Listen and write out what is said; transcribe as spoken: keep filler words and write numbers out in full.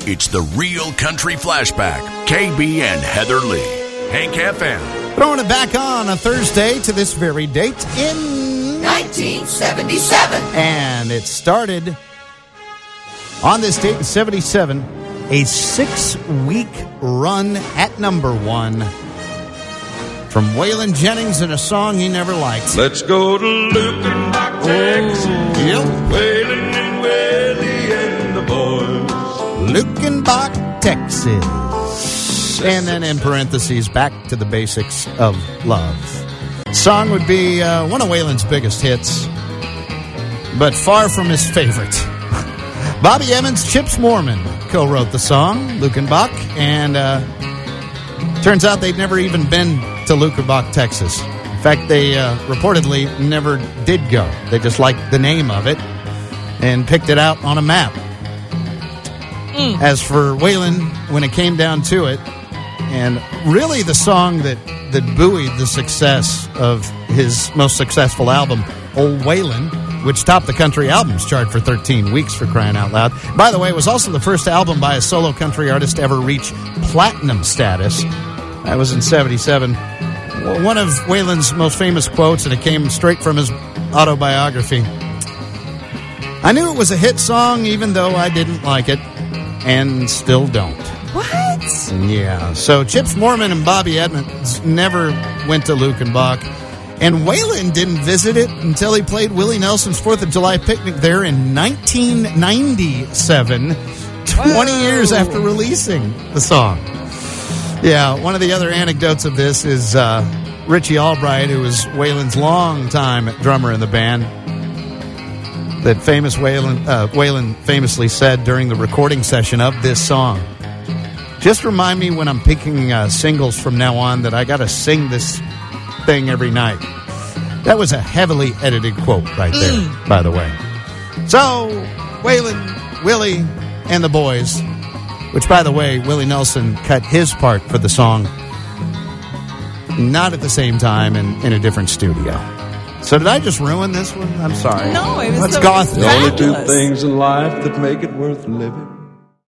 It's the Real Country Flashback. K B and Heather Lee. Hank F M. Throwing it back on a Thursday to this very date in nineteen seventy-seven. And it started on this date in seventy-seven, a six-week run at number one from Waylon Jennings and a song he never liked. Let's go to Lukenbach, Texas. Yep. Waylon and Willie and the boys. Lukenbach, Texas. And then in parentheses, back to the basics of love. Song would be uh, one of Waylon's biggest hits, but far from his favorite. Bobby Emmons, Chips Moorman co-wrote the song, Lukenbach, and uh, turns out they'd never even been to Lukenbach, Texas. In fact, they uh, reportedly never did go. They just liked the name of it and picked it out on a map. Mm. As for Waylon, when it came down to it, and really the song that, that buoyed the success of his most successful album, Old Waylon, which topped the country albums chart for thirteen weeks, for crying out loud. By the way, it was also the first album by a solo country artist to ever reach platinum status. That was in seventy-seven. One of Waylon's most famous quotes, and it came straight from his autobiography. I knew it was a hit song even though I didn't like it, and still don't. What? Yeah. So Chips Moorman and Bobby Emmons never went to Lukenbach. And Waylon didn't visit it until he played Willie Nelson's fourth of July picnic there in nineteen ninety-seven, twenty Whoa. Years after releasing the song. Yeah, one of the other anecdotes of this is uh, Richie Albright, who was Waylon's longtime drummer in the band, that famous Waylon, uh, Waylon famously said during the recording session of this song, just remind me when I'm picking uh, singles from now on that I got to sing this thing every night. That was a heavily edited quote right there, mm. by the way. So, Waylon, Willie, and the boys, which, by the way, Willie Nelson cut his part for the song, not at the same time and in a different studio. So did I just ruin this one? I'm sorry. No, it was Let's so go. The only two things in life that make it worth living: